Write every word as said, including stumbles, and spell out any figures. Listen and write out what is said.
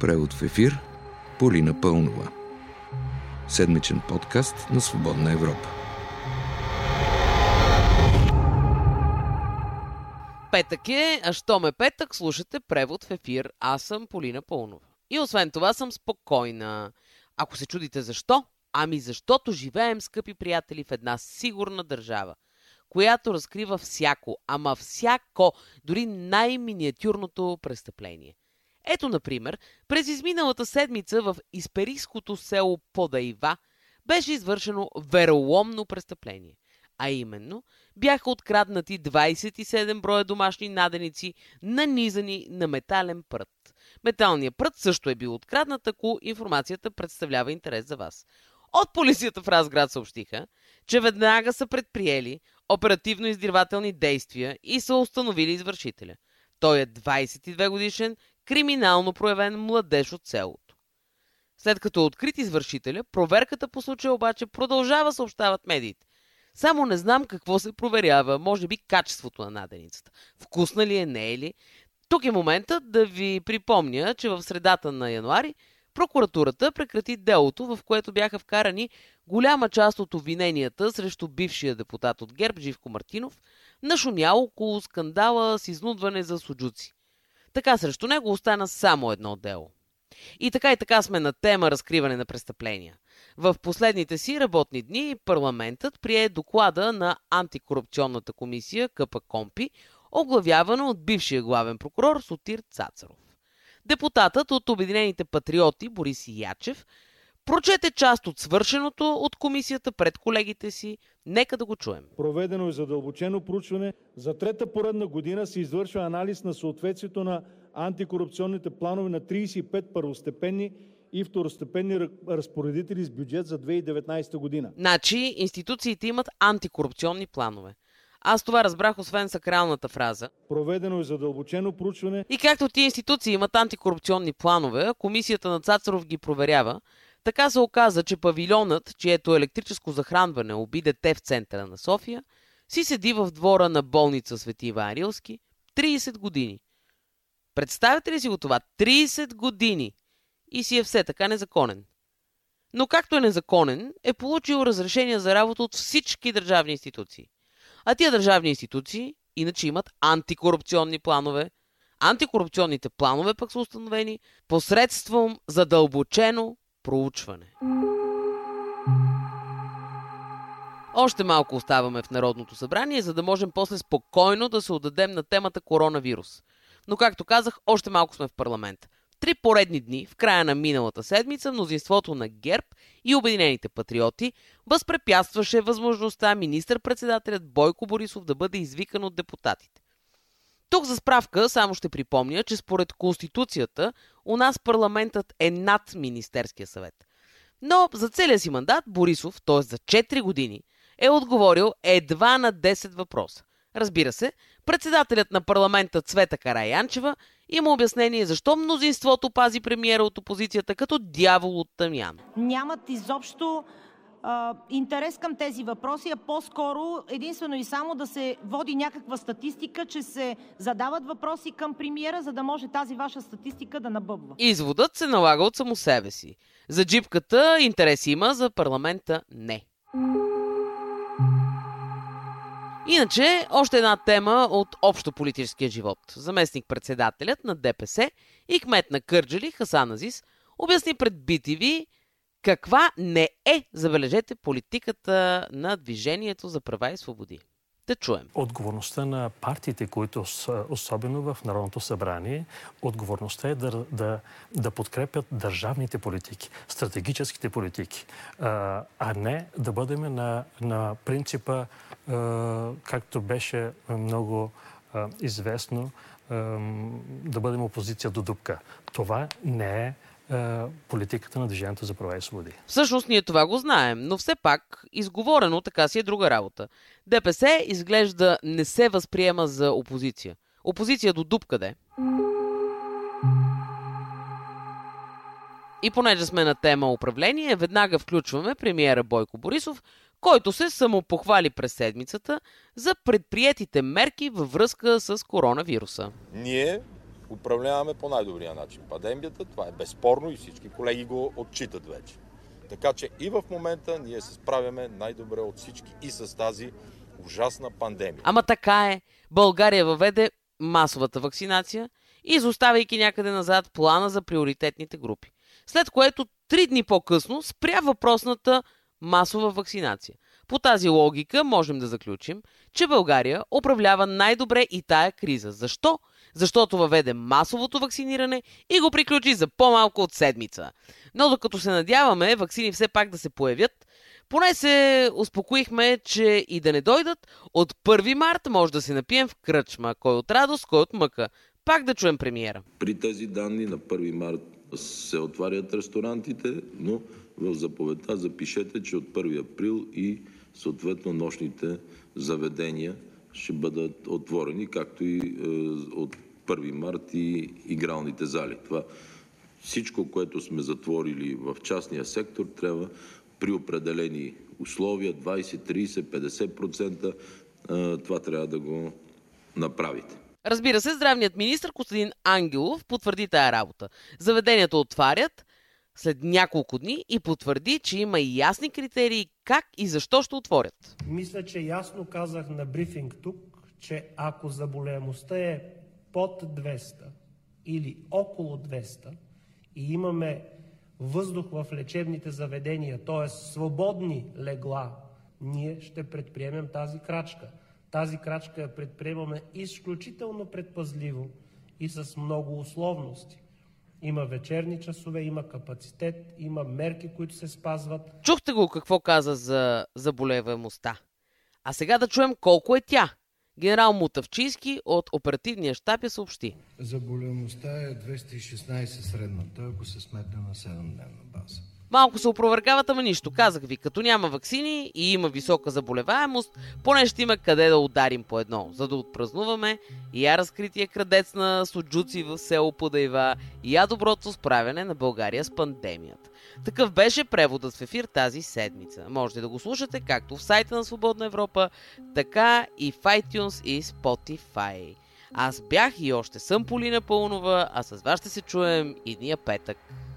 Превод в ефир Полина Пълнова. Седмичен подкаст на Свободна Европа. Петък е, а щом е петък, слушате Превод в ефир. Аз съм Полина Пълнова. И освен това съм спокойна. Ако се чудите защо, ами защото живеем, скъпи приятели, в една сигурна държава, която разкрива всяко, ама всяко, дори най-миниатюрното престъпление. Ето, например, през изминалата седмица в исперийското село Подайва беше извършено вероломно престъпление. А именно, бяха откраднати двадесет и седем броя домашни наденици, нанизани на метален прът. Металният прът също е бил откраднат, ако информацията представлява интерес за вас. От полицията в Разград съобщиха, че веднага са предприели оперативно-издирвателни действия и са установили извършителя. Той е двадесет и две годишен, криминално проявен младеж от селото. След като е открит извършителя, проверката по случая обаче продължава, съобщават медиите. Само не знам какво се проверява, може би качеството на наденицата. Вкусна ли е, не е ли? Тук е моментът да ви припомня, че в средата на януари прокуратурата прекрати делото, в което бяха вкарани голяма част от обвиненията срещу бившия депутат от ГЕРБ Живко Мартинов, нашумял около скандала с изнудване за суджуци. Така срещу него остана само едно дело. И така и така сме на тема разкриване на престъпления. В последните си работни дни парламентът прие доклада на антикорупционната комисия КПКОНПИ, оглавявана от бившия главен прокурор Сотир Цацаров. Депутатът от Обединените патриоти Борис Ячев прочете част от свършеното от комисията пред колегите си. Нека да го чуем. Проведено е задълбочено проучване. За трета поредна година се извършва анализ на съответствието на антикорупционните планове на тридесет и пет първостепенни и второстепенни разпоредители с бюджет за две хиляди и деветнадесета година. Значи институциите имат антикорупционни планове. Аз това разбрах освен сакралната фраза. Проведено е задълбочено проучване. И както тия институции имат антикорупционни планове, комисията на Цацаров ги проверява, така се оказа, че павилионът, чието електрическо захранване обиде те в центъра на София, си седи в двора на болница Свети Иван Рилски тридесет години. Представете ли си го това? тридесет години! И си е все така незаконен. Но както е незаконен, е получил разрешение за работа от всички държавни институции. А тия държавни институции иначе имат антикорупционни планове. Антикорупционните планове пък са установени посредством задълбочено проучване. Още малко оставаме в Народното събрание, за да можем после спокойно да се отдадем на темата коронавирус. Но както казах, още малко сме в парламента. Три поредни дни, в края на миналата седмица, мнозинството на ГЕРБ и Обединените патриоти възпрепятстваше възможността министър-председателят Бойко Борисов да бъде извикан от депутатите. Тук за справка само ще припомня, че според Конституцията у нас парламентът е над Министерския съвет. Но за целия си мандат Борисов, т.е. за четири години, е отговорил едва на десет въпроса. Разбира се, председателят на парламента Цвета Караянчева има обяснение защо мнозинството пази премиера от опозицията като дявол от тамян. Нямат изобщо а, интерес към тези въпроси, а по-скоро единствено и само да се води някаква статистика, че се задават въпроси към премиера, за да може тази ваша статистика да набъбва. Изводът се налага от само себе си. За джипката интерес има, за парламента не. Иначе, още една тема от общо политическия живот. Заместник-председателят на ДПС и кмет на Кърджали Хасан Азис обясни пред би ти ви каква не е, забележете, политиката на Движението за права и свободи. Да чуем. Отговорността на партиите, които са особено в Народното събрание, отговорността е да, да, да подкрепят държавните политики, стратегическите политики, а не да бъдем на, на принципа, както беше много известно, да бъдем опозиция до дупка. Това не е политиката на Движението за права и свободи. Всъщност ние това го знаем, но все пак изговорено така си е друга работа. ДПС изглежда не се възприема за опозиция. Опозиция до дупка де. И понеже сме на тема управление, веднага включваме премиера Бойко Борисов, който се самопохвали през седмицата за предприетите мерки във връзка с коронавируса. Ние управляваме по най-добрия начин пандемията. Това е безспорно и всички колеги го отчитат вече. Така че и в момента ние се справяме най-добре от всички и с тази ужасна пандемия. Ама така е. България въведе масовата вакцинация, изоставяйки някъде назад плана за приоритетните групи. След което три дни по-късно спря въпросната масова вакцинация. По тази логика можем да заключим, че България управлява най-добре и тая криза. Защо? Защото въведе масовото вакциниране и го приключи за по-малко от седмица. Но докато се надяваме ваксини все пак да се появят, поне се успокоихме, че и да не дойдат, от първи март може да се напием в кръчма. Кой от радост, кой от мъка. Пак да чуем премиера. При тези данни на първи март се отварят ресторантите, но в заповедта запишете, че от първи април и съответно нощните заведения ще бъдат отворени, както и е, от първи март и игралните зали. Това всичко, което сме затворили в частния сектор, трябва при определени условия, двайсет, трийсет, петдесет процента, е, това трябва да го направите. Разбира се, здравният министр Костадин Ангелов потвърди тая работа. Заведенията отварят след няколко дни и потвърди, че има и ясни критерии как и защо ще отворят. Мисля, че ясно казах на брифинг тук, че ако заболеваемостта е под двеста или около двеста и имаме въздух в лечебните заведения, т.е. свободни легла, ние ще предприемем тази крачка. Тази крачка я предприемаме изключително предпазливо и с много условности. Има вечерни часове, има капацитет, има мерки, които се спазват. Чухте го какво каза за заболеваемостта. А сега да чуем колко е тя. Генерал Мутавчийски от оперативния щаб я съобщи. Заболеваемостта е двеста и шестнайсет средната, ако се сметне на седемдневна база. Малко се опровергават, ама нищо. Казах ви, като няма ваксини и има висока заболеваемост, поне ще има къде да ударим по едно, за да отпразнуваме и я разкрития крадец на суджуци в село Подайва, и я доброто справяне на България с пандемията. Такъв беше преводът в ефир тази седмица. Можете да го слушате както в сайта на Свободна Европа, така и в iTunes и Spotify. Аз бях и още съм Полина Паунова, а с вас ще се чуем и дния петък.